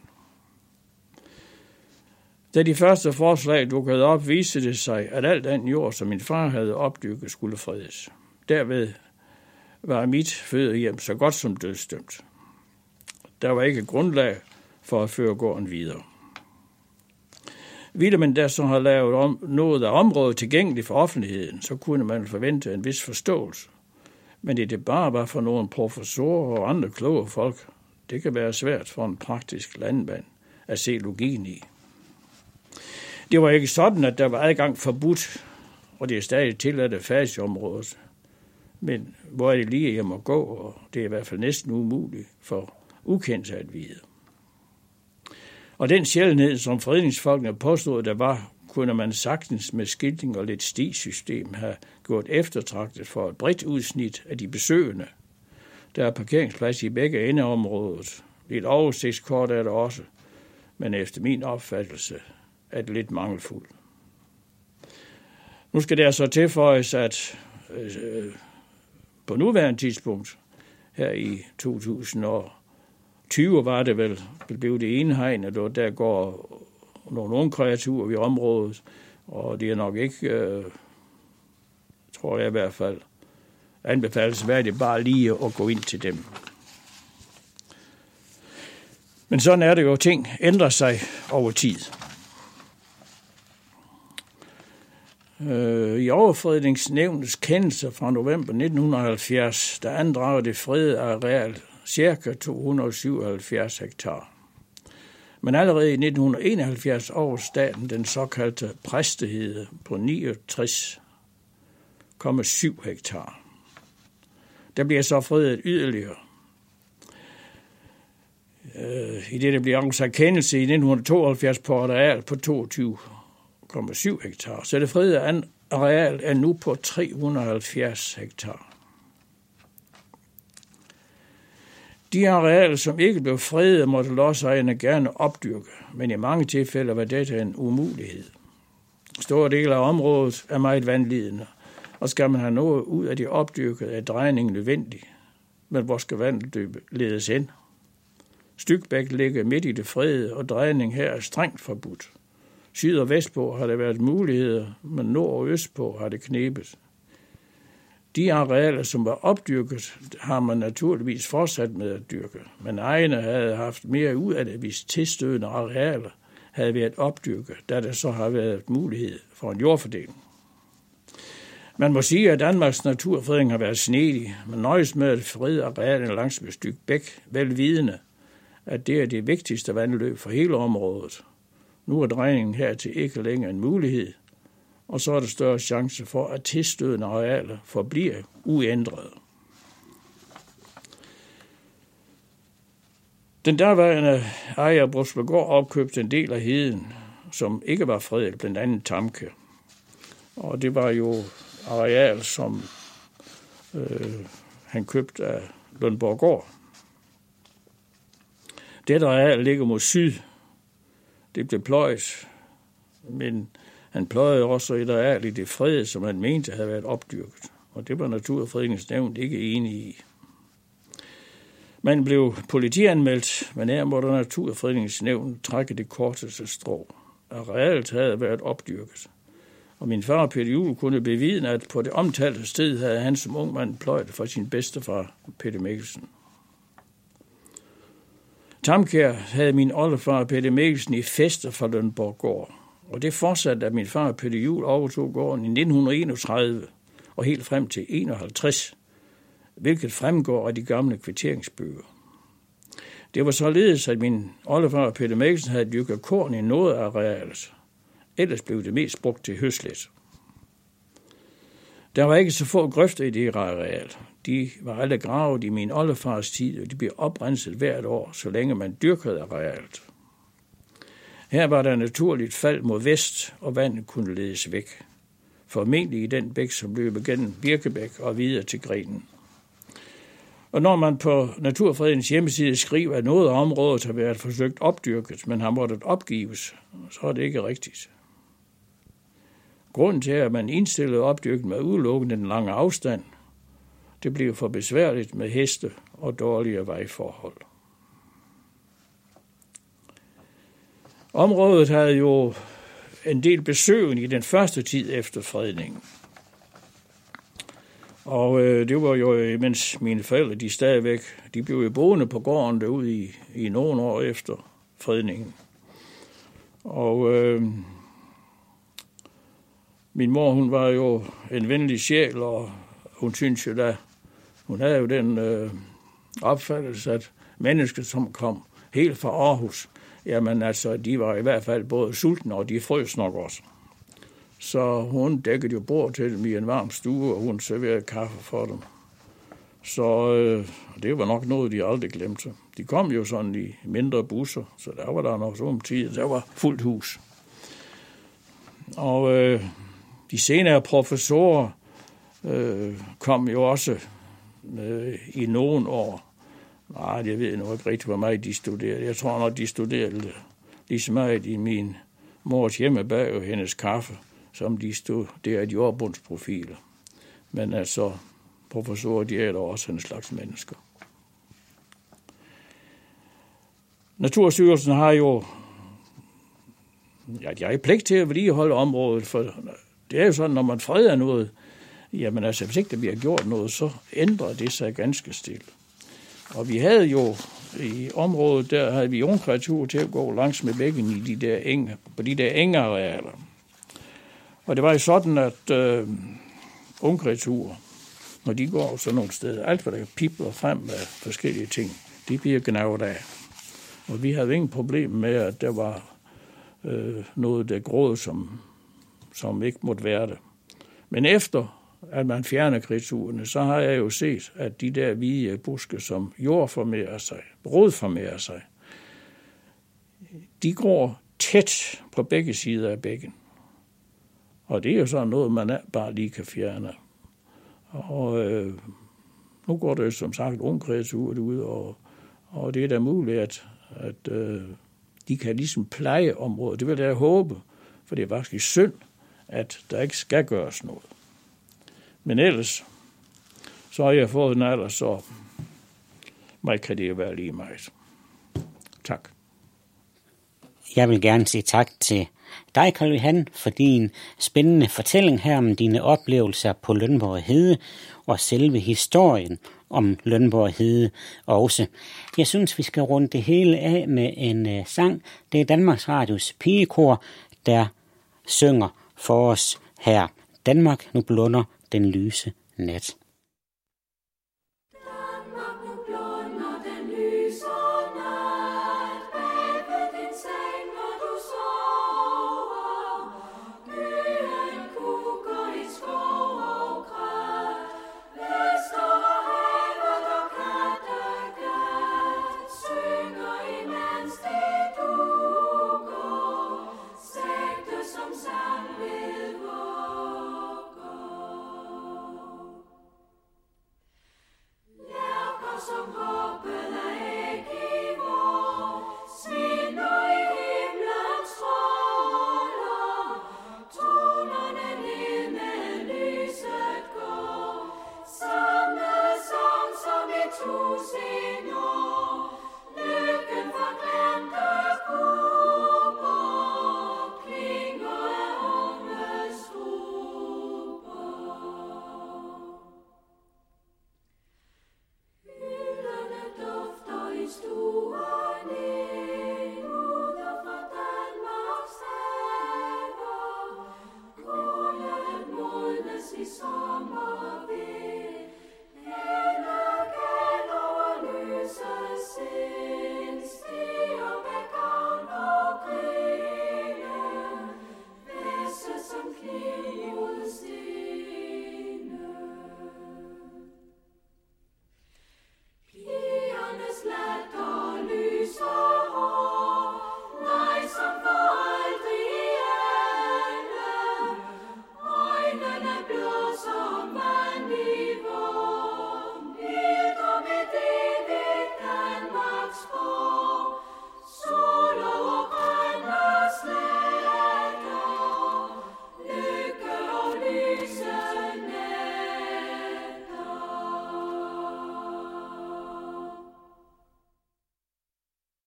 Da de første forslag dukkede op, viste det sig, at alt den jord, som min far havde opdyrket, skulle fredes. Derved var mit fødehjem så godt som dødsdømt. Der var ikke grundlag for at føre gården videre. Ville man da så have lavet noget af området tilgængeligt for offentligheden, så kunne man forvente en vis forståelse. Men det bare var for nogle professorer og andre kloge folk. Det kan være svært for en praktisk landmand at se logikken i. Det var ikke sådan, at der var adgang forbudt, og det er stadig tilladt af fagsområdet. Men hvor er det lige hjem at gå, og det er i hvert fald næsten umuligt for ukendte at vide. Og den sjældenhed, som fredningsfolkene påstod, der var, kunne man sagtens med skiltning og lidt stisystem have gjort eftertragtet for et bredt udsnit af de besøgende. Der er parkeringsplads i begge endeområdet. Lidt oversigtskort er der også, men efter min opfattelse er det lidt mangelfuldt. Nu skal der så tilføjes, at på nuværende tidspunkt, her i 2020 var det vel, blev det enhegnet, og der går nogle unge kreaturer i området, og det er nok ikke, tror jeg i hvert fald, anbefalesværdigt bare lige at gå ind til dem. Men sådan er det jo, ting ændrer sig over tid. I Overfredningsnævnets kendelse fra november 1970, der andrager det fredede areal ca. 277 hektar. Men allerede i 1971 over staten den såkaldte præsteghed på 69,7 hektar. Der bliver så fredet yderligere. I det, der bliver afsagt kendelse i 1972 på areal på 22,7 hektar. Så det fredede areal er nu på 370 hektar. De arealer, som ikke blev fredet, måtte lodsejerne gerne opdyrke, men i mange tilfælde var dette en umulighed. Store dele af området er meget vandlidende, og skal man have noget ud af de opdyrkede, er drejningen nødvendig. Men hvor skal vandet ledes hen? Stygbæk ligger midt i det fredede, og drejning her er strengt forbudt. Syd og vestpå har der været muligheder, men nord og østpå har det knebet. De arealer, som var opdyrket, har man naturligvis fortsat med at dyrke, men ejerne havde haft mere ud af det, hvis tilstødende arealer havde været opdyrket, da der så har været mulighed for en jordfordeling. Man må sige, at Danmarks naturfredning har været snedig, men nøjes med at frede arealerne langs med stykke bæk, velvidende, at det er det vigtigste vandløb for hele området. Nu er drejningen hertil ikke længere en mulighed, og så er der større chance for, at tilstødende arealer forbliver uændrede. Den derværende ejer Brusbegård opkøbte en del af heden, som ikke var fredet, blandt andet Tamke. Og det var jo areal, som han købte af Lundborggård. Dette areal ligger mod syd. Det blev pløjet, men han pløjede også et areal i det fred, som han mente havde været opdyrket. Og det var Naturfredningsnævnet ikke enig i. Man blev politianmeldt, men her måtte Naturfredningsnævnet trække det korteste strå. Arealet havde været opdyrket. Og min far, Peter Juel, kunne bevidne, at på det omtalte sted havde han som ung mand pløjet for sin bedstefar, Peter Mikkelsen. Tamkær havde min oldefar, Peter Mikkelsen, i fester fra Lundborggård. Og det fortsatte, at min far, Peter Juel, overtog gården i 1931 og helt frem til 51, hvilket fremgår af de gamle kvitteringsbøger. Det var således, at min oldefar, Peter Mikkelsen, havde dyrket korn i noget af arealet. Ellers blev det mest brugt til høslet. Der var ikke så få grøfter i det areal. De var alle gravet i min oldefars tid, og de blev oprenset hvert år, så længe man dyrkede arealet. Her var der naturligt fald mod vest, og vandet kunne ledes væk. Formentlig i den bæk, som løb gennem Birkebæk og videre til Grenen. Og når man på Naturfredningens hjemmeside skriver, at noget af området har været forsøgt opdyrket, men har måttet opgives, så er det ikke rigtigt. Grunden til, at man indstillede opdyrket med udelukkende den lange afstand, det blev for besværligt med heste og dårlige vejforhold. Området havde jo en del besøgen i den første tid efter fredningen. Og det var jo, mens mine forældre, de blev jo boende på gården derude i nogle år efter fredningen. Og min mor, hun var jo en venlig sjæl, og hun synes jo da, hun havde jo den opfattelse, at mennesker, som kom helt fra Aarhus, jamen altså, de var i hvert fald både sultne, og de frøs nok også. Så hun dækkede jo bord til dem i en varm stue, og hun serverede kaffe for dem. Så det var nok noget, de aldrig glemte. De kom jo sådan i mindre busser, så der var der nok sådan tid, der var fuldt hus. Og de senere professorer kom jo også i nogle år. Nej, jeg ved nok ikke rigtig, hvor meget de studerede. Jeg tror nok, de studerede lige så meget i min mors hjemmebag og hendes kaffe, som de studerede jordbundsprofiler. Men altså, professorer, de er da også en slags mennesker. Naturstyrelsen har jo de har pligt til at vedligeholde området, for det er jo sådan, når man freder noget, jamen altså, hvis ikke der bliver gjort noget, så ændrer det sig ganske stille. Og vi havde jo i området, der havde vi ungkreaturer til at gå langs med bækken i de der enge, på de der engearealer. Og det var jo sådan, at ungkreaturer, når de går sådan nogle steder, alt hvad der pipler frem med forskellige ting, de bliver gnavet af. Og vi havde ingen problem med, at der var noget, der gråd, som ikke måtte være det. Men efter at man fjerner kreaturerne, så har jeg jo set, at de der hvide buske, som jordformerer sig, rodformerer sig, de gror tæt på begge sider af bækken. Og det er jo sådan noget, man bare lige kan fjerne. Og nu går det som sagt ungkreaturer ud, og det er da muligt, at de kan ligesom pleje området. Det vil jeg håbe, for det er faktisk synd, at der ikke skal gøres noget. Men ellers, så har jeg fået en alder, så mig kan det jo være lige meget. Tak. Jeg vil gerne sige tak til dig, Carl Johan, for din spændende fortælling her om dine oplevelser på Lønborg Hede og selve historien om Lønborg Hede også. Jeg synes, vi skal runde det hele af med en sang. Det er Danmarks Radios pigekor, der synger for os her. Danmark, nu blunder den lyse nat.